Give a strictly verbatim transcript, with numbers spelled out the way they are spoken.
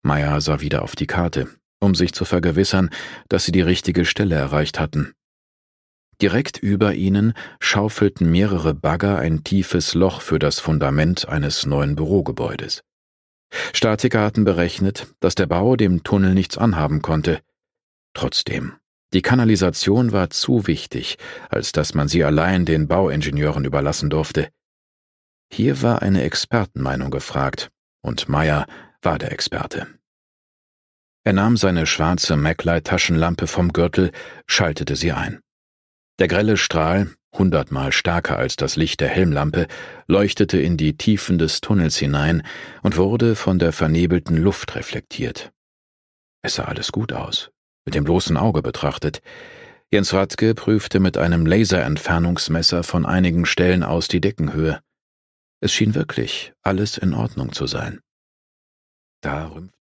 Meyer sah wieder auf die Karte, um sich zu vergewissern, dass sie die richtige Stelle erreicht hatten. Direkt über ihnen schaufelten mehrere Bagger ein tiefes Loch für das Fundament eines neuen Bürogebäudes. Statiker hatten berechnet, dass der Bau dem Tunnel nichts anhaben konnte. Trotzdem, die Kanalisation war zu wichtig, als dass man sie allein den Bauingenieuren überlassen durfte. Hier war eine Expertenmeinung gefragt, und Meyer war der Experte. Er nahm seine schwarze Maglite-Taschenlampe vom Gürtel, schaltete sie ein. Der grelle Strahl, hundertmal stärker als das Licht der Helmlampe, leuchtete in die Tiefen des Tunnels hinein und wurde von der vernebelten Luft reflektiert. Es sah alles gut aus, mit dem bloßen Auge betrachtet. Jens Rathke prüfte mit einem Laserentfernungsmesser von einigen Stellen aus die Deckenhöhe. Es schien wirklich alles in Ordnung zu sein. Da rümpfte